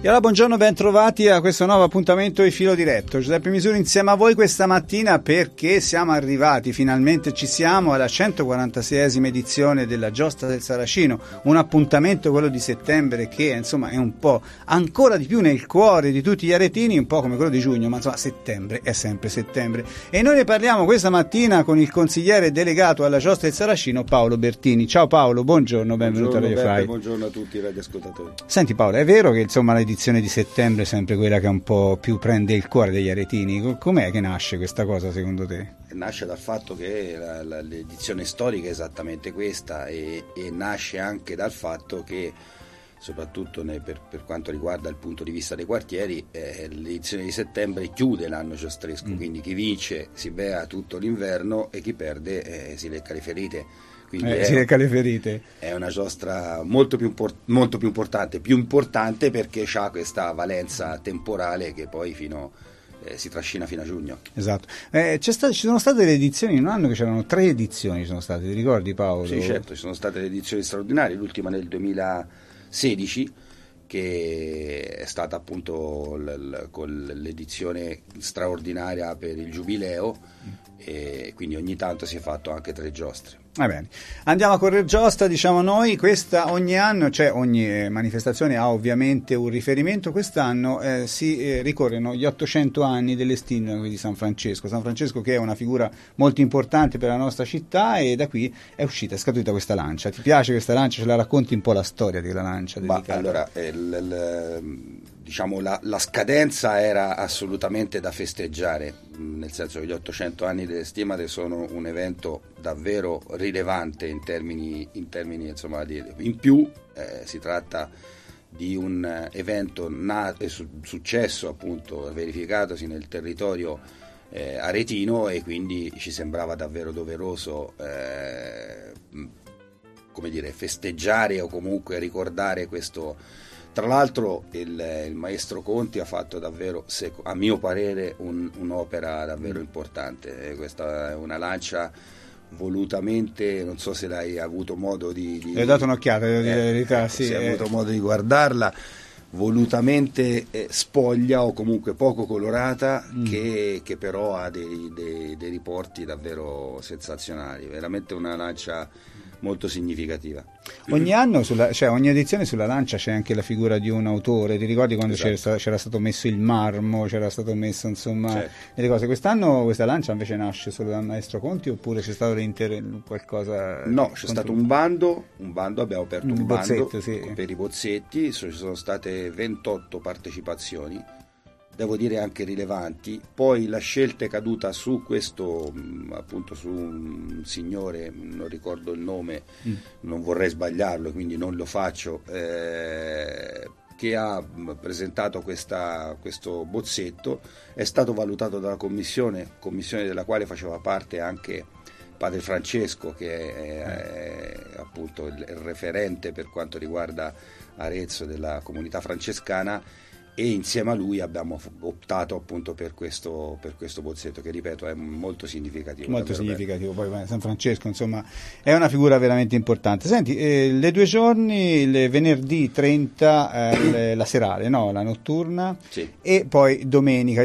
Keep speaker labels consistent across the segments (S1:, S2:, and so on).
S1: E allora buongiorno, ben trovati a questo nuovo appuntamento di Filo Diretto. Giuseppe Misuri insieme a voi questa mattina perché siamo arrivati, finalmente ci siamo, alla 146esima edizione della Giostra del Saracino, un appuntamento, quello di settembre, che insomma è un po' ancora di più nel cuore di tutti gli aretini, un po' come quello di giugno, ma insomma settembre è sempre settembre. E noi ne parliamo questa mattina con il consigliere delegato alla Giostra del Saracino, Paolo Bertini. Ciao Paolo, buongiorno, benvenuto a Radio Fly.
S2: Buongiorno a tutti i radioascoltatori.
S1: Senti Paolo, è vero che insomma l'edizione di settembre è sempre quella che un po' più prende il cuore degli aretini? Com'è che nasce questa cosa secondo te?
S2: Nasce dal fatto che l'edizione storica è esattamente questa e nasce anche dal fatto che, soprattutto per quanto riguarda il punto di vista dei quartieri, l'edizione di settembre chiude l'anno giostresco, quindi chi vince si bea tutto l'inverno e chi perde si lecca le ferite.
S1: Si lecca le ferite.
S2: È una giostra molto più importante perché ha questa valenza temporale che poi si trascina fino a giugno.
S1: Esatto. Ci sono state delle edizioni, in un anno che c'erano 3 edizioni, ci sono state, ti ricordi Paolo?
S2: Sì, certo, ci sono state le edizioni straordinarie, l'ultima nel 2016 che è stata appunto con l'edizione straordinaria per il Giubileo, e quindi ogni tanto si è fatto anche 3 giostre.
S1: Va bene, andiamo a correre giostra, diciamo noi, questa ogni anno, cioè ogni manifestazione ha ovviamente un riferimento. Quest'anno si ricorrono gli 800 anni dell'estino di San Francesco, che è una figura molto importante per la nostra città, e da qui è scaturita questa lancia. Ti piace questa lancia? Ce la racconti un po' la storia della lancia dedicata?
S2: Allora, diciamo la scadenza era assolutamente da festeggiare, nel senso che gli 800 anni delle Stimmate sono un evento davvero rilevante in termini insomma in più. Si tratta di un evento successo, appunto, verificatosi nel territorio aretino, e quindi ci sembrava davvero doveroso festeggiare o comunque ricordare questo. Tra l'altro il maestro Conti ha fatto davvero, a mio parere, un'opera davvero importante. Questa è una lancia volutamente, non so se l'hai avuto modo di
S1: hai dato un'occhiata, devo dire la verità, sì,
S2: se hai avuto modo di guardarla, volutamente spoglia o comunque poco colorata, che però ha dei riporti davvero sensazionali, veramente una lancia molto significativa.
S1: Ogni anno, ogni edizione sulla lancia c'è anche la figura di un autore. Ti ricordi quando c'era stato messo il marmo, c'era stato messo insomma delle cose? Quest'anno questa lancia invece nasce solo dal maestro Conti, oppure c'è stato qualcosa?
S2: No, c'è stato un bando, abbiamo aperto un bando per i bozzetti, ci sono state 28 partecipazioni, devo dire anche rilevanti. Poi la scelta è caduta su questo, appunto, su un signore, non ricordo il nome, non vorrei sbagliarlo, quindi non lo faccio, che ha presentato questo bozzetto. È stato valutato dalla commissione della quale faceva parte anche Padre Francesco, che è appunto il referente per quanto riguarda Arezzo della comunità francescana, e insieme a lui abbiamo optato appunto per questo bozzetto, che ripeto è molto significativo.
S1: Molto significativo, poi San Francesco insomma è una figura veramente importante. Senti, le 2 giorni, il venerdì 30 la serale, la notturna,
S2: sì,
S1: e poi domenica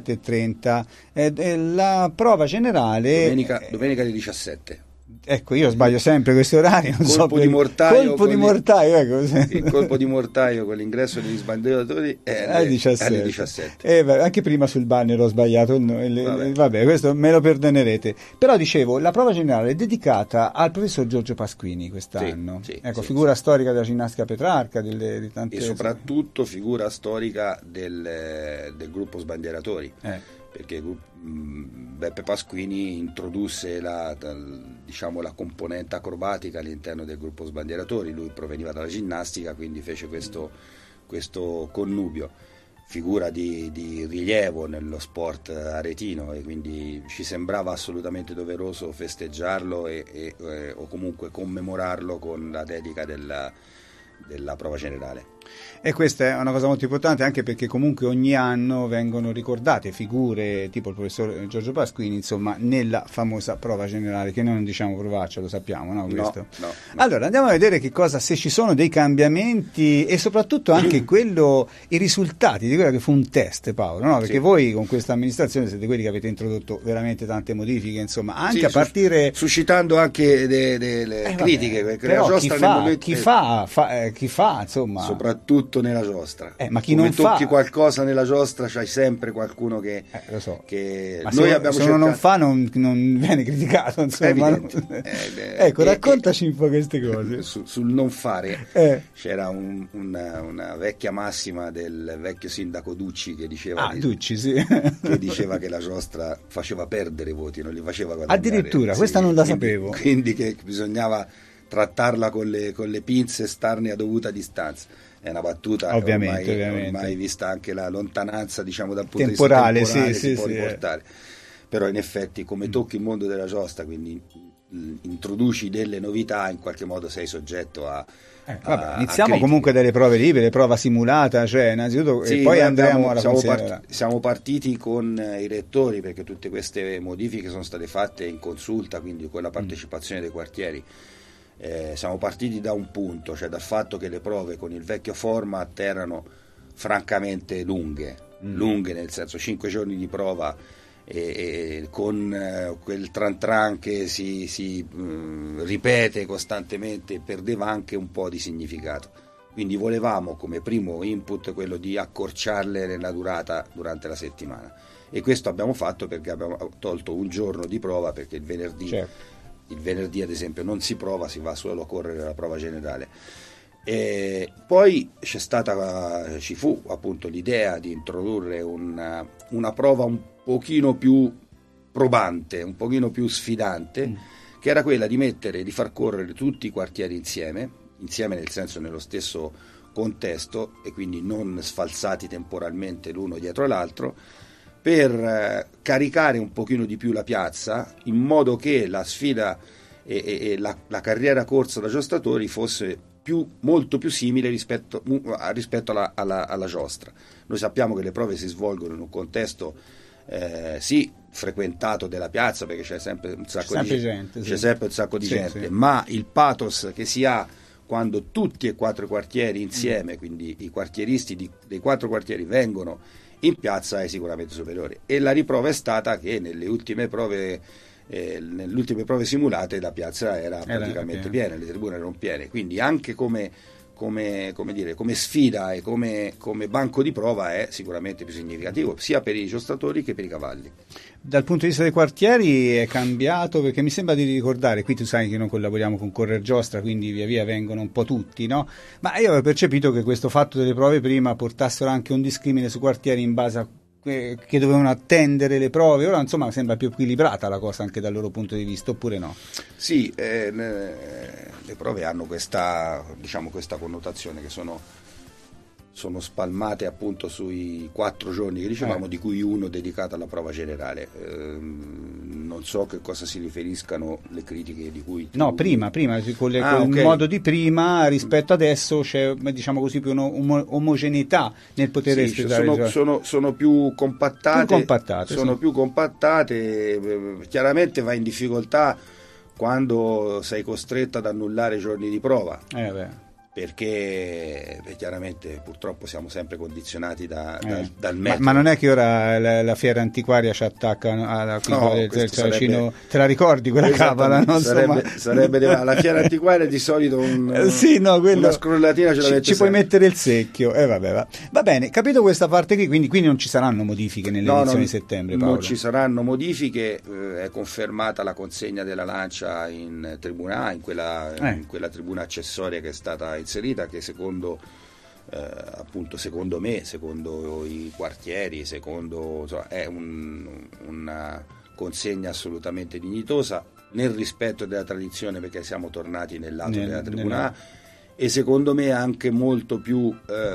S1: 17:30 la prova generale.
S2: Domenica di 17.
S1: Ecco, io sbaglio sempre questi orari.
S2: Colpo di mortaio,
S1: ecco.
S2: Il colpo di mortaio con l'ingresso degli sbandieratori è alle 17.
S1: Anche prima sul banner ho sbagliato. Vabbè, questo me lo perdonerete. Però dicevo, la prova generale è dedicata al professor Giorgio Pasquini quest'anno. Figura storica della ginnastica Petrarca, di tante,
S2: e soprattutto figura storica del gruppo sbandieratori. Perché Beppe Pasquini introdusse la componente acrobatica all'interno del gruppo sbandieratori. Lui proveniva dalla ginnastica, quindi fece questo connubio. Figura di rilievo nello sport aretino, e quindi ci sembrava assolutamente doveroso festeggiarlo o comunque commemorarlo con la dedica della prova generale.
S1: E questa è una cosa molto importante, anche perché comunque ogni anno vengono ricordate figure tipo il professor Giorgio Pasquini, insomma, nella famosa prova generale, che noi non diciamo provaccia, lo sappiamo, no? Questo?
S2: No.
S1: Allora, andiamo a vedere che cosa, se ci sono dei cambiamenti e soprattutto anche i risultati di quello che fu un test, Paolo, no? Perché sì, voi con questa amministrazione siete quelli che avete introdotto veramente tante modifiche, insomma, anche sì, a partire...
S2: suscitando anche delle critiche, perché
S1: però
S2: la
S1: chi fa, insomma...
S2: Soprattutto nella giostra,
S1: ma chi
S2: come
S1: non
S2: tocchi
S1: fa
S2: qualcosa nella giostra c'hai sempre qualcuno che,
S1: lo so,
S2: che
S1: ma
S2: noi
S1: se
S2: abbiamo
S1: uno non fa non viene criticato, insomma. Ecco, raccontaci un po' queste cose.
S2: Sul non fare c'era una vecchia massima del vecchio sindaco Ducci che diceva
S1: Ducci, sì.
S2: che diceva che la giostra faceva perdere voti, non li faceva guadagnare.
S1: Addirittura, sì, questa non la sapevo.
S2: Quindi che bisognava trattarla con le pinze e starne a dovuta distanza. È una battuta ormai vista anche la lontananza, diciamo, dal punto
S1: temporale,
S2: di vista temporale,
S1: si
S2: può riportare. Però in effetti, come tocchi il mondo della giostra, quindi introduci delle novità, in qualche modo sei soggetto a...
S1: iniziamo comunque dalle prove libere, prova simulata, cioè innanzitutto, sì, e poi andremo alla considerazione.
S2: Siamo partiti con i rettori, perché tutte queste modifiche sono state fatte in consulta, quindi con la partecipazione dei quartieri. Siamo partiti da un punto, cioè dal fatto che le prove con il vecchio format erano francamente lunghe nel senso 5 giorni di prova e con quel tran che si ripete costantemente, perdeva anche un po' di significato. Quindi volevamo come primo input quello di accorciarle nella durata durante la settimana, e questo abbiamo fatto perché abbiamo tolto un giorno di prova, perché il venerdì, certo, il venerdì ad esempio non si prova, si va solo a correre la prova generale. E poi ci fu appunto l'idea di introdurre una prova un pochino più probante, un pochino più sfidante, che era quella di far correre tutti i quartieri insieme nel senso nello stesso contesto, e quindi non sfalsati temporalmente l'uno dietro l'altro, per caricare un pochino di più la piazza, in modo che la sfida e la carriera corsa da giostratori fosse molto più simile rispetto alla giostra. Noi sappiamo che le prove si svolgono in un contesto sì frequentato della piazza, perché c'è sempre un sacco di gente, c'è sempre un sacco di gente, sì. Ma il pathos che si ha quando tutti e 4 quartieri insieme, quindi i quartieristi dei 4 quartieri vengono in piazza, è sicuramente superiore. E la riprova è stata che nelle ultime prove simulate la piazza era praticamente piena, le tribune erano piene, quindi anche come sfida e come banco di prova è sicuramente più significativo, sia per i giostratori che per i cavalli.
S1: Dal punto di vista dei quartieri è cambiato, perché mi sembra di ricordare, qui tu sai che noi collaboriamo con Correr Giostra, quindi via via vengono un po' tutti, no? Ma io avevo percepito che questo fatto delle prove prima portassero anche un discrimine su quartieri in base a che dovevano attendere le prove. Ora insomma sembra più equilibrata la cosa anche dal loro punto di vista, oppure no?
S2: Sì, le prove hanno questa connotazione, che sono spalmate appunto sui 4 giorni che dicevamo, di cui uno dedicato alla prova generale. Non so che cosa si riferiscano le critiche di cui tu...
S1: No, prima con il modo di prima rispetto adesso c'è, diciamo così, più omogeneità nel poter espletare.
S2: Sono più compattate, più compattate. Chiaramente va in difficoltà quando sei costretto ad annullare giorni di prova. Perché chiaramente purtroppo siamo sempre condizionati dal metodo.
S1: Ma non è che ora la fiera antiquaria ci attacca alla del Saracino, te la ricordi quella cavola? No?
S2: Sarebbe alla fiera antiquaria di solito una scrollatina ce la
S1: ci puoi mettere il secchio. Va bene, capito questa parte qui, quindi non ci saranno modifiche nell'edizione di settembre, Paolo?
S2: Non ci saranno modifiche, è confermata la consegna della lancia in tribuna A, in quella tribuna accessoria che è stata inserita, che secondo me, secondo i quartieri, è una consegna assolutamente dignitosa, nel rispetto della tradizione, perché siamo tornati nel lato della tribuna A, e secondo me anche molto più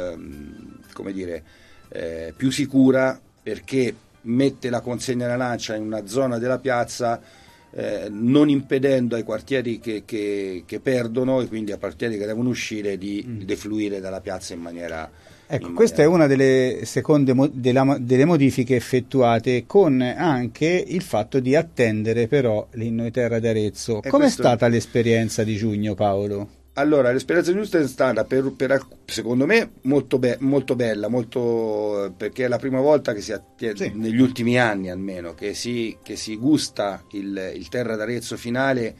S2: più sicura, perché mette la consegna della lancia in una zona della piazza non impedendo ai quartieri che perdono, e quindi ai quartieri che devono uscire, di defluire dalla piazza in maniera...
S1: Ecco, questa è una delle seconde delle modifiche effettuate, con anche il fatto di attendere però l'inno di Terra d'Arezzo. Com'è stata l'esperienza di giugno, Paolo?
S2: Allora, l'esperienza giusta è stata secondo me molto bella, perché è la prima volta che negli ultimi anni almeno, che si gusta il Terra d'Arezzo finale,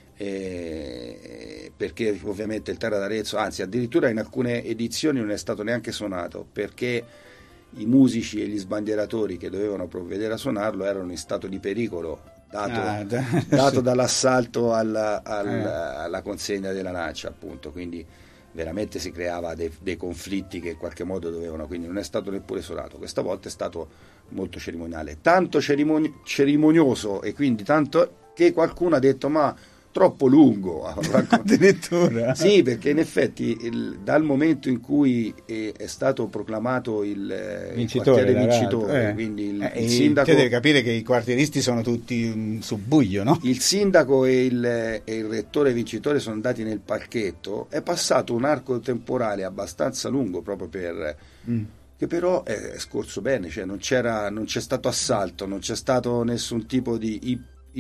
S2: perché ovviamente il Terra d'Arezzo, anzi addirittura in alcune edizioni non è stato neanche suonato, perché i musici e gli sbandieratori che dovevano provvedere a suonarlo erano in stato di pericolo dato dall'assalto alla consegna della lancia, appunto, quindi veramente si creava dei conflitti che in qualche modo dovevano, quindi non è stato neppure suonato. Questa volta è stato molto cerimoniale, tanto cerimonioso, e quindi tanto che qualcuno ha detto ma troppo lungo
S1: addirittura.
S2: Sì, perché in effetti dal momento in cui è stato proclamato il quartiere vincitore, quindi il sindaco...
S1: Te devi capire che i quartieristi sono tutti su buio, no?
S2: Il sindaco e il rettore vincitore sono andati nel palchetto, è passato un arco temporale abbastanza lungo proprio che però è scorso bene, cioè non c'è stato assalto, non c'è stato nessun tipo di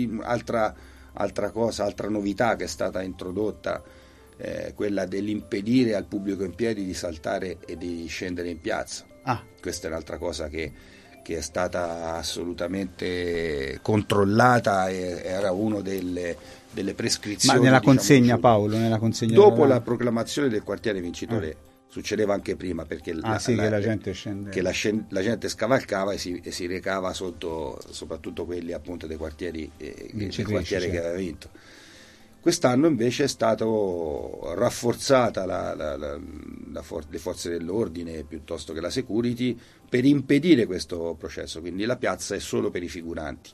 S2: altra novità che è stata introdotta, quella dell'impedire al pubblico in piedi di saltare e di scendere in piazza. Questa è un'altra cosa che è stata assolutamente controllata, e era una delle prescrizioni.
S1: Ma nella consegna, Paolo, nella consegna
S2: dopo la proclamazione del quartiere vincitore. Succedeva anche prima, perché
S1: che la gente scende,
S2: che la gente scavalcava e si recava sotto, soprattutto quelli appunto dei quartieri del quartiere che aveva vinto. Quest'anno invece è stato rafforzata le forze dell'ordine piuttosto che la security per impedire questo processo, quindi la piazza è solo per i figuranti.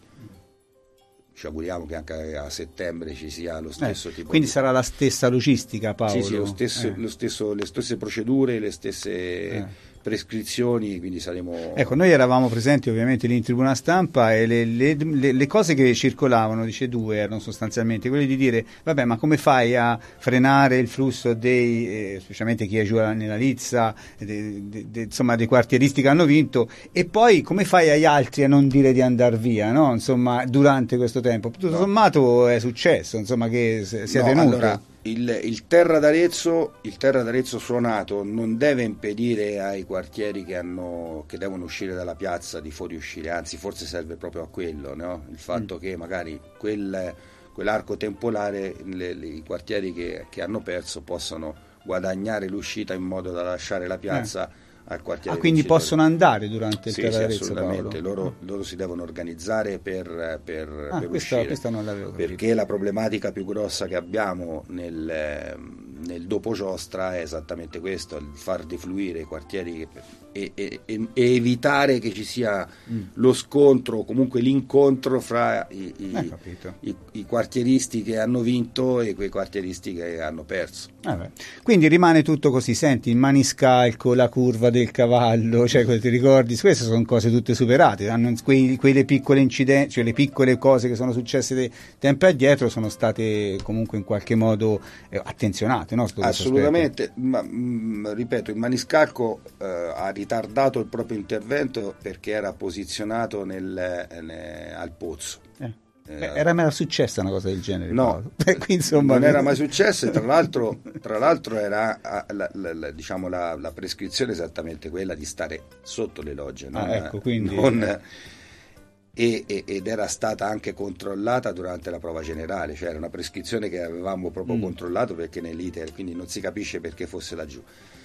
S2: Ci auguriamo che anche a settembre ci sia lo stesso tipo.
S1: Quindi sarà la stessa logistica, Paolo?
S2: Sì, le stesse procedure, le stesse prescrizioni, quindi saremo...
S1: Ecco, noi eravamo presenti ovviamente lì in tribuna stampa, e le cose che circolavano, dice due, erano sostanzialmente quelle di dire vabbè, ma come fai a frenare il flusso specialmente chi è giù nella lizza, insomma dei quartieristi che hanno vinto, e poi come fai agli altri a non dire di andare via, no? Insomma, durante questo tempo tutto sommato è successo, insomma, che sia tenuto.
S2: Allora, il Terra d'Arezzo suonato non deve impedire ai quartieri che devono uscire dalla piazza di fuoriuscire, anzi forse serve proprio a quello, no? Il fatto che magari quell'arco temporale i quartieri che hanno perso possano guadagnare l'uscita in modo da lasciare la piazza al quartiere
S1: quindi
S2: vincitore.
S1: Possono andare durante il Terra d'Arezzo?
S2: Sì, assolutamente. Loro si devono organizzare per uscire,
S1: questa non l'avevo capito.
S2: Perché la problematica più grossa che abbiamo nel dopo giostra è esattamente questo, il far defluire i quartieri e evitare che ci sia lo scontro, o comunque l'incontro fra i quartieristi che hanno vinto e quei quartieristi che hanno perso.
S1: Quindi rimane tutto così, senti, il maniscalco, la curva del cavallo, cioè ti ricordi, queste sono cose tutte superate, quelle piccole incidenti, cioè le piccole cose che sono successe tempo addietro sono state comunque in qualche modo attenzionate, no?
S2: Assolutamente, ma ripeto, il maniscalco ha ritardato il proprio intervento perché era posizionato al pozzo.
S1: Era mai successa una cosa del genere?
S2: No,
S1: Qui, insomma,
S2: non era mai successo, e tra l'altro era la prescrizione esattamente quella di stare sotto le logge, ed era stata anche controllata durante la prova generale, cioè era una prescrizione che avevamo proprio controllato, perché nell'iter, quindi non si capisce perché fosse laggiù.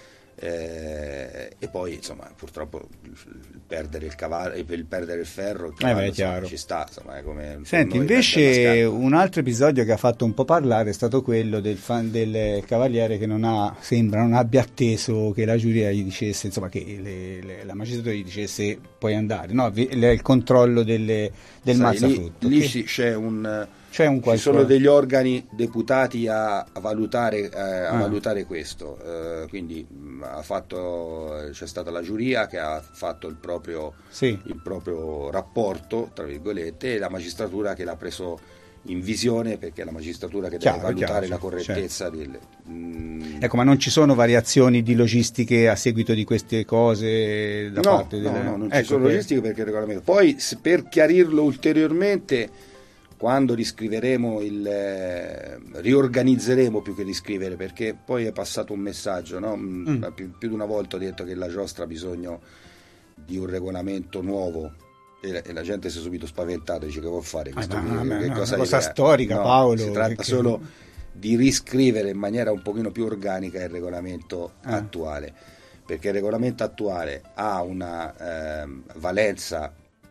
S2: E poi insomma purtroppo il perdere il cavallo, il perdere il ferro, ci sta, insomma, è come.
S1: Senti, invece un altro episodio che ha fatto un po' parlare è stato quello del cavaliere che sembra non abbia atteso che la giuria gli dicesse, insomma, che la magistratura gli dicesse puoi andare, no? Il controllo del mazzafrutto.
S2: Lì ci sono degli organi deputati a valutare questo, quindi c'è stata la giuria che ha fatto il proprio rapporto, tra virgolette, e la magistratura che l'ha preso in visione, perché è la magistratura che deve valutare la correttezza
S1: Ecco, ma non ci sono variazioni di logistiche a seguito di queste cose da parte delle...
S2: No, non ci sono logistiche perché il regolamento. Poi, per chiarirlo ulteriormente, quando riscriveremo riorganizzeremo più che riscrivere, perché poi è passato un messaggio, no? Più di una volta ho detto che la giostra ha bisogno di un regolamento nuovo e la gente si è subito spaventata, dice: che vuol fare questo?
S1: Che cosa storica, Paolo?
S2: Si tratta solo di riscrivere in maniera un pochino più organica il regolamento attuale, perché il regolamento attuale ha una valenza,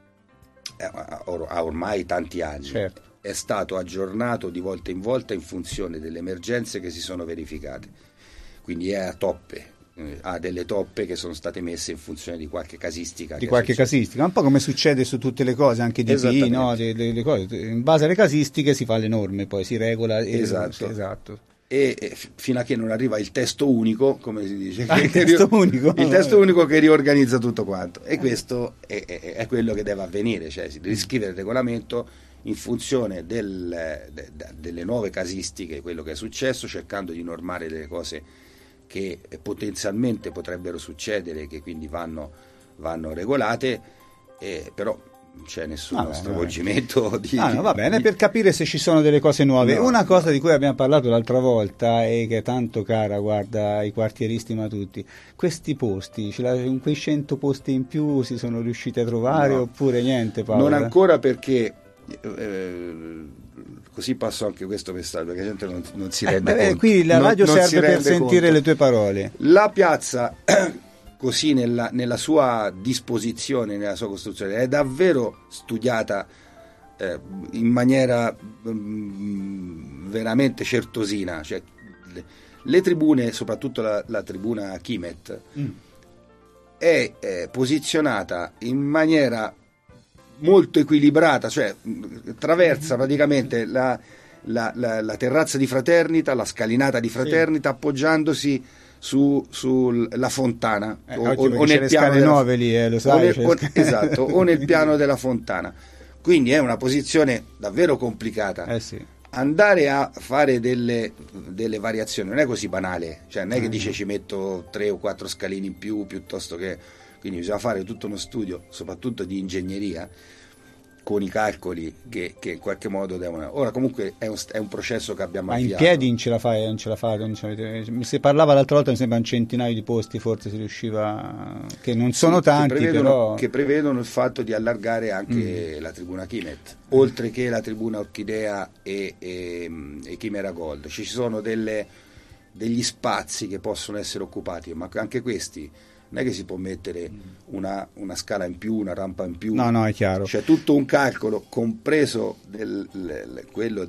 S2: ha ormai tanti anni,
S1: certo.
S2: È stato aggiornato di volta in volta in funzione delle emergenze che si sono verificate, quindi è a toppe, ha delle toppe che sono state messe in funzione di qualche casistica.
S1: Un po' come succede su tutte le cose, anche di P, no? Le cose. In base alle casistiche si fa le norme, poi si regola.
S2: Esatto. E fino a che non arriva il testo unico, come si dice,
S1: il testo
S2: unico che riorganizza tutto quanto, e questo è quello che deve avvenire, cioè si deve riscrivere il regolamento in funzione delle nuove casistiche, quello che è successo, cercando di normare delle cose che potenzialmente potrebbero succedere, che quindi vanno regolate, però non c'è nessuno stravolgimento di...
S1: va bene, per capire se ci sono delle cose nuove. Una cosa di cui abbiamo parlato l'altra volta e che è tanto cara, guarda, ai quartieristi ma tutti, questi posti, quei 100 posti in più si sono riusciti a trovare oppure niente, Paolo?
S2: Non ancora, perché così passo anche questo messaggio, perché la gente non si rende conto.
S1: Qui la radio serve per sentire le tue parole.
S2: La piazza così nella sua disposizione, nella sua costruzione, è davvero studiata in maniera veramente certosina, cioè le tribune, soprattutto la tribuna Chimet, è posizionata in maniera molto equilibrata, cioè traversa praticamente la terrazza di Fraternita, la scalinata di Fraternita, appoggiandosi sulla fontana,
S1: o nel piano nuove lì, lo sai,
S2: esatto, o nel piano della fontana. Quindi è una posizione davvero complicata. Andare a fare delle variazioni non è così banale, cioè non è che dice ci metto 3 o 4 scalini in più, piuttosto che... Quindi bisogna fare tutto uno studio, soprattutto di ingegneria, con i calcoli che in qualche modo devono... Ora comunque è un processo che abbiamo avviato.
S1: Ma in piedi non ce la fai, non ce la fate. Si parlava l'altra volta, mi sembra un centinaio di posti, forse si riusciva, che non sono tanti,
S2: che prevedono il fatto di allargare anche la tribuna Chimet, oltre che la tribuna Orchidea e Chimera Gold. Ci sono degli spazi che possono essere occupati, ma anche questi non è che si può mettere una scala in più, una rampa in più.
S1: No, è chiaro.
S2: C'è tutto un calcolo, compreso quello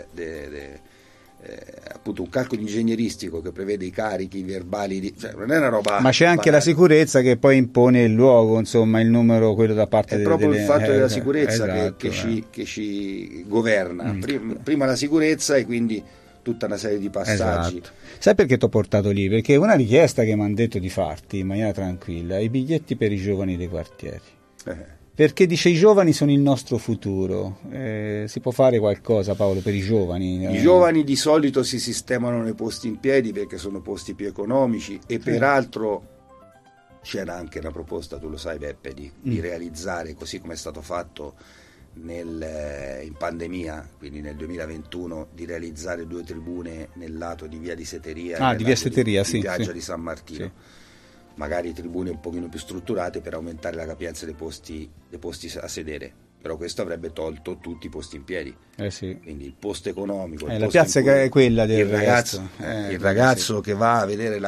S2: appunto un calcolo ingegneristico che prevede i carichi verbali, cioè non è una roba.
S1: Ma c'è anche la sicurezza che poi impone il luogo, insomma, il numero, quello da parte
S2: è proprio il fatto della sicurezza che ci governa. Prima la sicurezza e quindi tutta una serie di passaggi.
S1: Esatto. Sai perché ti ho portato lì? Perché una richiesta che mi hanno detto di farti in maniera tranquilla, i biglietti per i giovani dei quartieri. Perché dice i giovani sono il nostro futuro. Si può fare qualcosa, Paolo, per i giovani?
S2: I giovani di solito si sistemano nei posti in piedi perché sono posti più economici e peraltro c'era anche una proposta, tu lo sai Beppe, di realizzare, così come è stato fatto in pandemia, quindi nel 2021, di realizzare 2 tribune nel lato di via di Seteria
S1: di via Seteria,
S2: di Piaggia di San Martino, magari tribune un pochino più strutturate per aumentare la capienza dei posti a sedere, però questo avrebbe tolto tutti i posti in piedi, quindi il posto economico, il
S1: la
S2: posto
S1: piazza che è quella del
S2: il ragazzo che va a vedere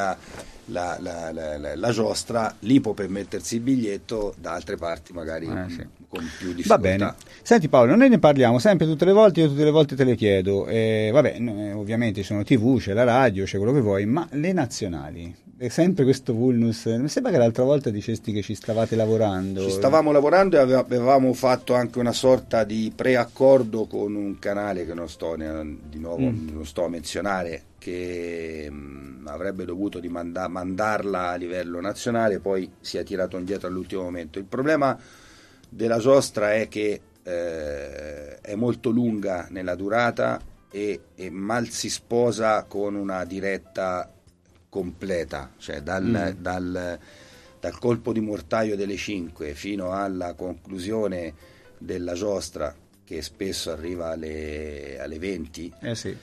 S2: la giostra lì può permettersi il biglietto, da altre parti magari con più difficoltà.
S1: Va bene. Senti Paolo, noi ne parliamo sempre tutte le volte, io tutte le volte te le chiedo, ovviamente ci sono TV, c'è la radio, c'è quello che vuoi, ma le nazionali, è sempre questo vulnus. Mi sembra che l'altra volta dicesti che ci stavate lavorando.
S2: Ci stavamo lavorando e avevamo fatto anche una sorta di preaccordo con un canale che non sto a menzionare, che avrebbe dovuto mandarla a livello nazionale, poi si è tirato indietro all'ultimo momento. Il problema della giostra è che è molto lunga nella durata e mal si sposa con una diretta completa, cioè dal colpo di mortaio delle 5 fino alla conclusione della giostra, che spesso arriva alle 20,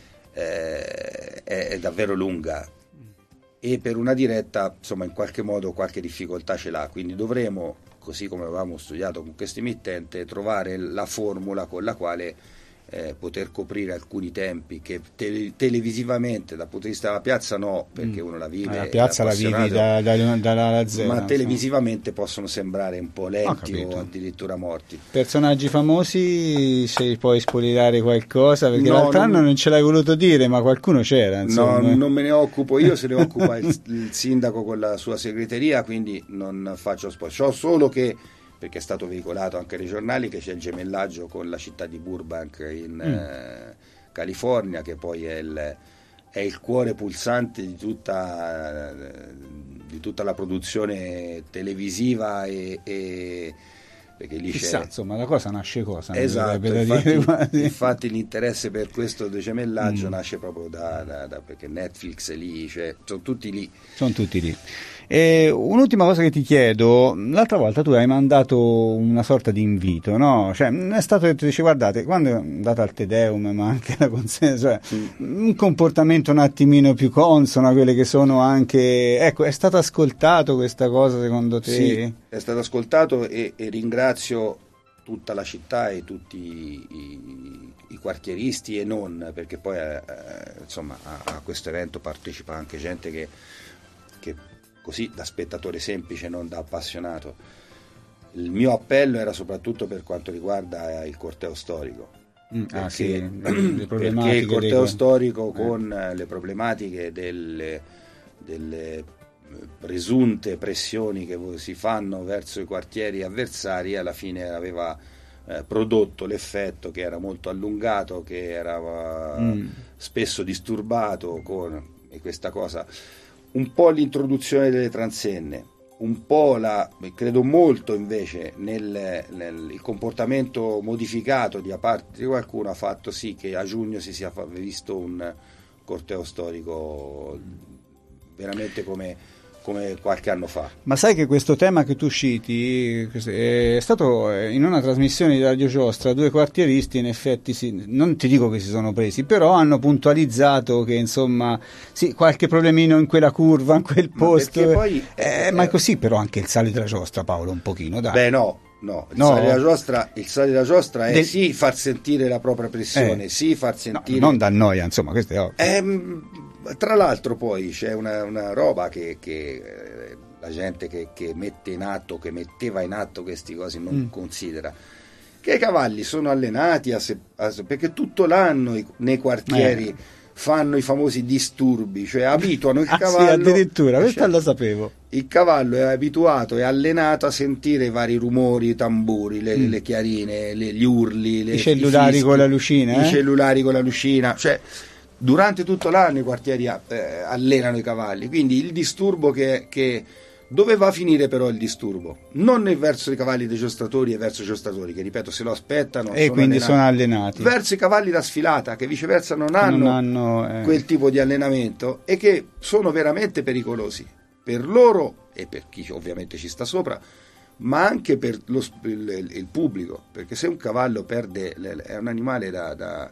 S2: è davvero lunga, e per una diretta insomma in qualche modo qualche difficoltà ce l'ha, quindi dovremo, così come avevamo studiato con questo emittente, trovare la formula con la quale poter coprire alcuni tempi che televisivamente dal punto di vista della piazza perché uno la vive,
S1: la piazza la vivi dalla zero,
S2: ma televisivamente possono sembrare un po' lenti o addirittura morti.
S1: Personaggi famosi, se puoi spoilerare qualcosa, perché l'altro anno non ce l'hai voluto dire, ma qualcuno c'era, insomma.
S2: No, non me ne occupo io, se ne occupa il sindaco con la sua segreteria, quindi non faccio spoiler. So solo che, perché è stato veicolato anche nei giornali, che c'è il gemellaggio con la città di Burbank in California, che poi è il cuore pulsante di tutta la produzione televisiva e perché lì
S1: chissà, insomma, la cosa nasce cosa?
S2: Esatto, infatti l'interesse per questo gemellaggio nasce proprio perché Netflix è lì, cioè, sono tutti lì.
S1: E un'ultima cosa che ti chiedo: l'altra volta tu hai mandato una sorta di invito, no? Cioè, è stato detto, dice, guardate, quando è andata al Te Deum, ma anche la consegna, cioè, un comportamento un attimino più consono a quelle che sono anche, ecco, è stato ascoltato questa cosa secondo te?
S2: Sì, è stato ascoltato e ringrazio tutta la città e tutti i quartieristi e non, perché poi insomma a questo evento partecipa anche gente che così da spettatore semplice, non da appassionato. Il mio appello era soprattutto per quanto riguarda il corteo storico, perché il corteo storico con le problematiche delle presunte pressioni che si fanno verso i quartieri avversari, alla fine aveva prodotto l'effetto che era molto allungato, che era spesso disturbato e questa cosa, un po' l'introduzione delle transenne, un po' credo molto invece il comportamento modificato da parte di qualcuno ha fatto sì che a giugno si sia visto un corteo storico veramente come qualche anno fa.
S1: Ma sai che questo tema che tu citi è stato in una trasmissione di Radio Giostra, due quartieristi in effetti non ti dico che si sono presi, però hanno puntualizzato che insomma sì, qualche problemino in quella curva, in quel posto,
S2: poi,
S1: ma è così. Però anche il sale della giostra, Paolo, un pochino, dai.
S2: Beh no, il sale della giostra è sì far sentire la propria pressione, sì far sentire,
S1: non da noia, insomma, questo è ovvio.
S2: Tra l'altro poi c'è una roba che la gente che mette in atto, che metteva in atto queste cose non considera, che i cavalli sono allenati perché tutto l'anno nei quartieri fanno i famosi disturbi, cioè abituano il cavallo.
S1: Sì, addirittura, questo lo sapevo.
S2: Il cavallo è abituato, è allenato a sentire i vari rumori, i tamburi, le chiarine, gli urli,
S1: i cellulari con la lucina.
S2: I cellulari con la lucina, cioè durante tutto l'anno i quartieri allenano i cavalli, quindi il disturbo che dove va a finire però il disturbo? Non è verso i cavalli dei giostratori e verso i giostratori, che ripeto se lo aspettano
S1: e quindi sono allenati,
S2: verso i cavalli da sfilata, che viceversa non hanno quel tipo di allenamento e che sono veramente pericolosi per loro e per chi ovviamente ci sta sopra, ma anche per il pubblico, perché se un cavallo perde, è un animale da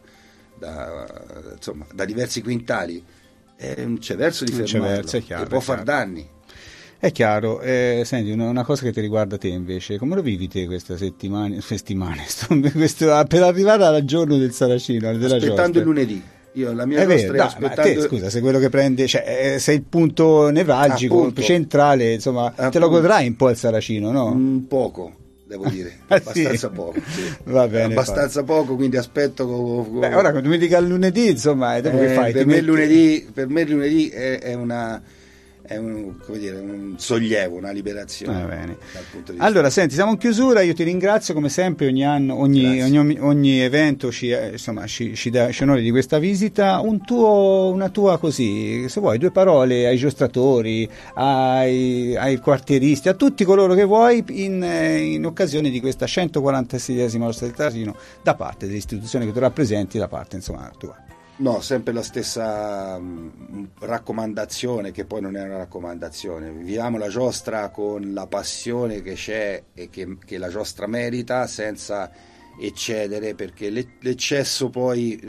S2: diversi quintali, non c'è verso di fermarlo, e può far danni.
S1: È chiaro. Senti, una cosa che ti riguarda te invece, come lo vivi te queste settimane per arrivare al giorno del Saracino,
S2: aspettando il lunedì? Io la mia giostra aspettando.
S1: Scusa, sei quello che prende, cioè sei il punto nevralgico, centrale, insomma, te lo godrai un po' il Saracino, no?
S2: Poco, devo dire, abbastanza poco, sì.
S1: Va bene,
S2: abbastanza poco, quindi aspetto.
S1: Beh, ora quando mi dica il lunedì, insomma, dopo che fai?
S2: Per me il lunedì è un sollievo, una liberazione.
S1: Bene. Allora, senti, siamo in chiusura, io ti ringrazio come sempre, ogni anno, ogni evento ci dà onore di questa visita. Una tua così, se vuoi, 2 parole ai giostratori, ai quartieristi, a tutti coloro che vuoi in occasione di questa 146esima Giostra del Saracino, da parte dell'istituzione che tu rappresenti, da parte insomma tua.
S2: No, sempre la stessa raccomandazione, che poi non è una raccomandazione. Viviamo la giostra con la passione che c'è e che la giostra merita, senza eccedere, perché l'eccesso poi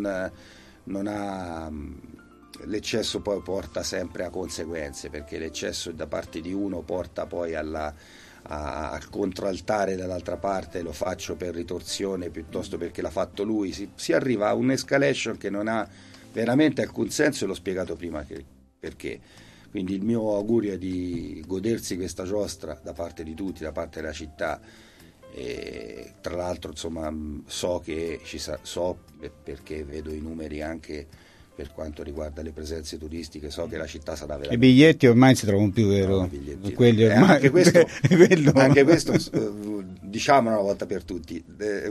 S2: l'eccesso poi porta sempre a conseguenze, perché l'eccesso da parte di uno porta poi al contraltare dall'altra parte, lo faccio per ritorsione piuttosto perché l'ha fatto lui, si arriva a un'escalation che non ha veramente alcun senso, e l'ho spiegato prima perché. Quindi il mio augurio è di godersi questa giostra da parte di tutti, da parte della città, e tra l'altro insomma so perché vedo i numeri anche per quanto riguarda le presenze turistiche, so che la città sarà veramente...
S1: I biglietti ormai si trovano più, vero?
S2: No,
S1: quelli ormai...
S2: anche questo diciamo una volta per tutte,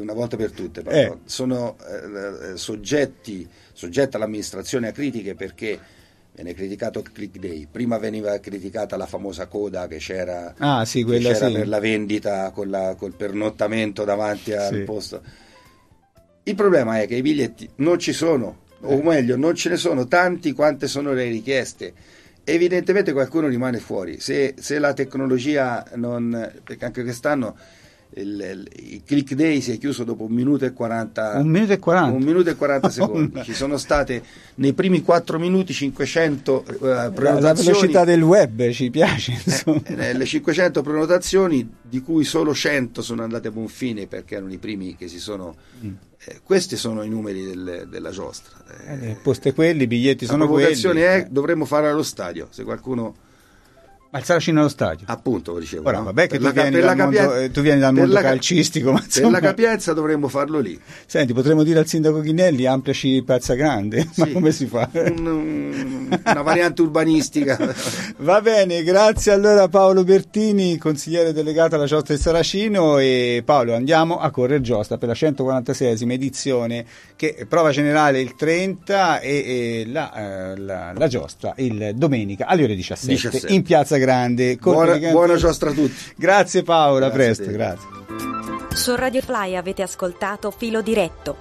S2: sono soggetta all'amministrazione a critiche, perché viene criticato Click Day, prima veniva criticata la famosa coda che c'era, per la vendita col pernottamento davanti al posto. Il problema è che i biglietti non ci sono, o meglio non ce ne sono tanti quante sono le richieste. Evidentemente qualcuno rimane fuori, se la tecnologia non, perché anche quest'anno il Click Day si è chiuso dopo 1 minuto e 40 secondi. Ci sono state nei primi 4 minuti 500 prenotazioni.
S1: La velocità del web ci piace, insomma.
S2: Le 500 prenotazioni, di cui solo 100 sono andate a buon fine, perché erano i primi che si sono questi sono i numeri della giostra.
S1: Poste quelli, biglietti sono quelli.
S2: La provocazione dovremmo fare allo stadio, se qualcuno...
S1: Ma il Saracino allo stadio?
S2: Appunto, dicevo.
S1: Ora, vabbè, che tu vieni dal mondo calcistico, ma
S2: per la capienza dovremmo farlo lì.
S1: Senti, potremmo dire al sindaco Ghinelli: ampliaci Piazza Grande, ma come si fa?
S2: Una variante urbanistica.
S1: Va bene, grazie allora Paolo Bertini, consigliere delegato alla Giostra del Saracino. E Paolo, andiamo a correre giostra per la 146esima edizione, che prova generale il 30 e la giostra il domenica alle ore 17. In Piazza Grande.
S2: Buona giostra a tutti.
S1: Grazie Paola, a presto, grazie.
S3: Su Radio Fly avete ascoltato Filo Diretto,